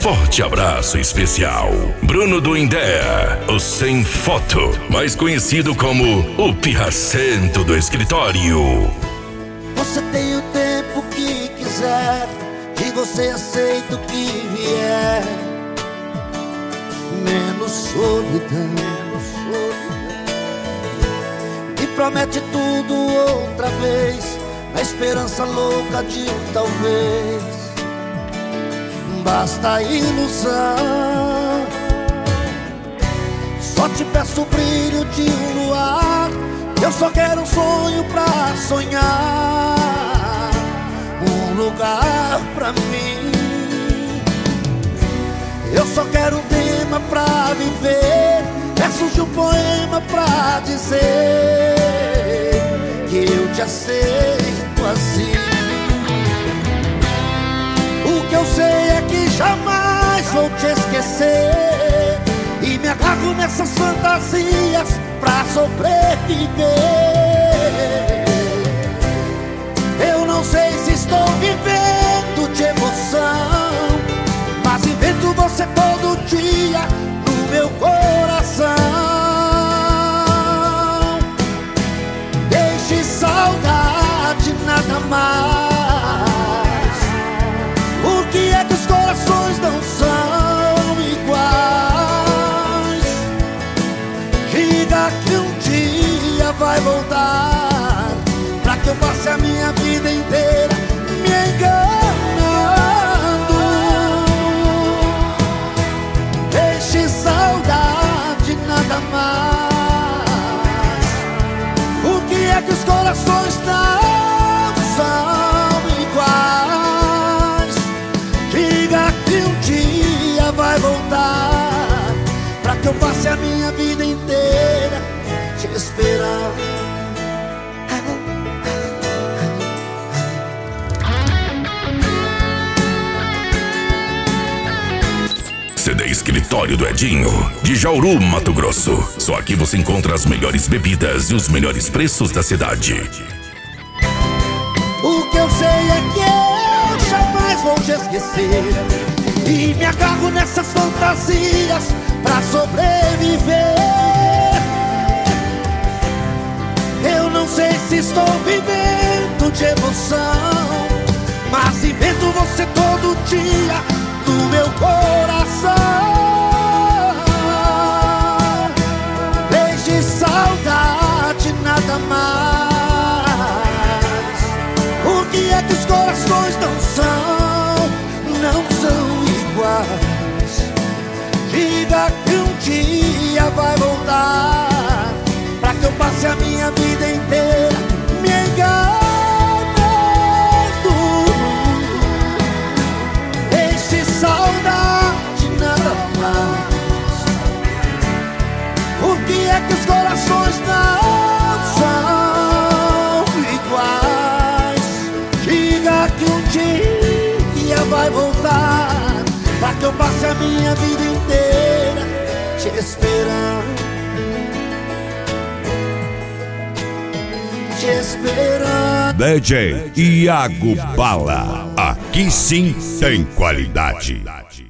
forte abraço especial. Bruno do Indéa, o sem foto, mais conhecido como o pirracento do escritório. Você tem o tempo que quiser e você aceita o que vier. Menos solidão. E promete tudo outra vez, na esperança louca de um talvez. Basta a ilusão. Só te peço o brilho de um luar. Eu só quero um sonho pra sonhar, um lugar pra mim. Eu só quero um tema pra viver, versos de um poema pra dizer que eu te aceito assim. O que eu sei é que jamais vou te esquecer, e me agarro nessas fantasias pra sobreviver. Eu não sei se estou vivendo de emoção, mas invento você todo dia no meu coração. Deixe saudade, nada mais. Por que é que os corações não são iguais? Diga que um dia vai voltar, pra que eu passe a minha vida inteira me enganando. Deixe saudade, nada mais. Por que é que os corações não são iguais? Diga que um dia vai voltar, pra que eu passe a minha vida inteira te esperando. CD Escritório do Edinho, de Jauru, Mato Grosso. Só aqui você encontra as melhores bebidas e os melhores preços da cidade. O que eu sei é que eu jamais vou te esquecer, e me agarro nessas fantasias pra sobreviver. Eu não sei se estou vivendo de emoção, mas invento você todo dia no meu coração. Deixe saudade, nada mais. Por que é que os corações não são iguais? Diga que um dia vai voltar, pra que eu passe a minha vida inteira me enganando. Deixe saudade, nada mais. Por que é que os corações não são iguais? Diga que um dia vai voltar, pra que eu passe a minha vida inteira te esperando. Te esperando. DJ Iago Bala, aqui sim tem qualidade.